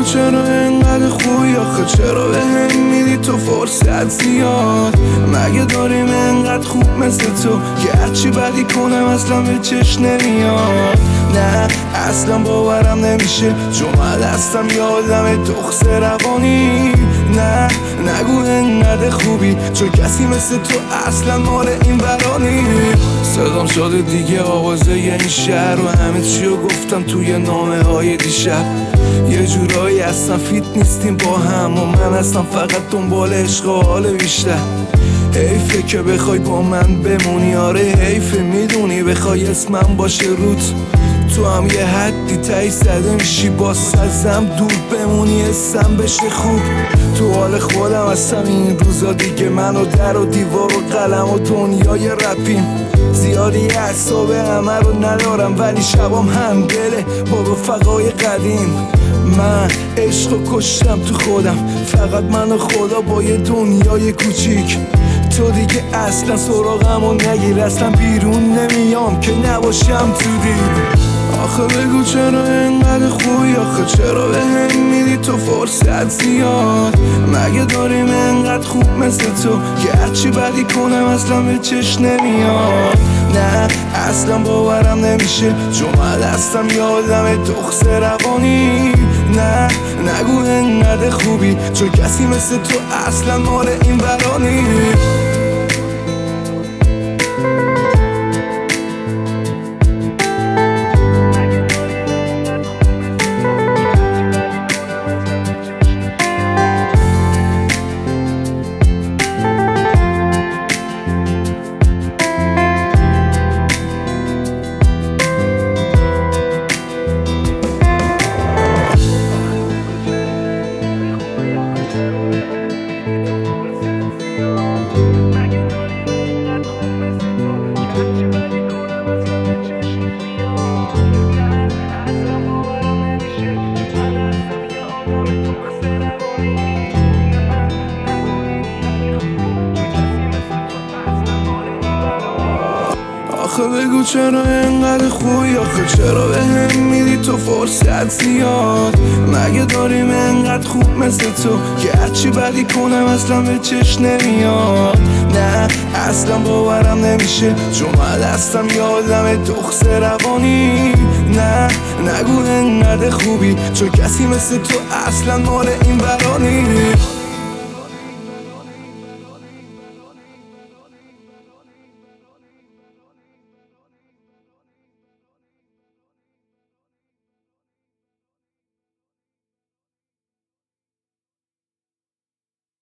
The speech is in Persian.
چرا اینقدر خوبی آخه، چرا به هم میدی تو فرصت زیاد؟ مگه داریم اینقدر خوب مثل تو که هرچی بدی کنم اصلا به چشم نمیاد؟ نه اصلا باورم نمیشه چون من هستم یه آدم دخس روانی. نه نگو اینقدر خوبی چون کسی مثل تو اصلا مال این برانی. صدام شده دیگه آوازه این شهر و همه چیو گفتم توی نامه های دیشب. یه جورایی اصلا فیت نیستیم با هم و من اصلا فقط دنبال عشق و حال بیشتر. حیفه که بخوای با من بمونی، آره حیفه میدونی بخوای اسمم باشه روت. تو هم یه حدی تایی زده میشی با ازم دور بمونی اسم بشه خوب. تو حال خودم هستم این روزا دیگه، من و در و دیوار و قلم و دنیای رپیم. زیادی اعصاب همه رو ندارم ولی شبام هم دله با رفقای قدیم. من عشقو کشتم تو خودم، فقط من و خدا با یه دنیای کوچیک. تو دیگه اصلا سراغمو نگیر، اصلا بیرون نمیام که نباشم تو دید. آخه بگو چرا اینقدر خوبی آخه، چرا به هم میدی تو فرصت زیاد؟ مگه داریم اینقدر خوب مثل تو که هرچی بدی کنم اصلا به چشم نمیاد؟ نه اصلا باورم نمیشه چون من هستم یه آدم دخس روانی. نه نگو اینقدر خوبی چون کسی مثل تو اصلا مال این برانی. آخه بگو چرا اینقدر خوبی آخه، چرا به هم میدی تو فرصت زیاد؟ مگه داریم اینقدر خوب مثل تو که هرچی بدی کنم اصلا به چشم نمیاد؟ نه اصلا باورم نمیشه چون من هستم یه آدم دخس روانی. نه نگو اینقدر خوبی چون کسی مثل تو اصلا مال این برانی.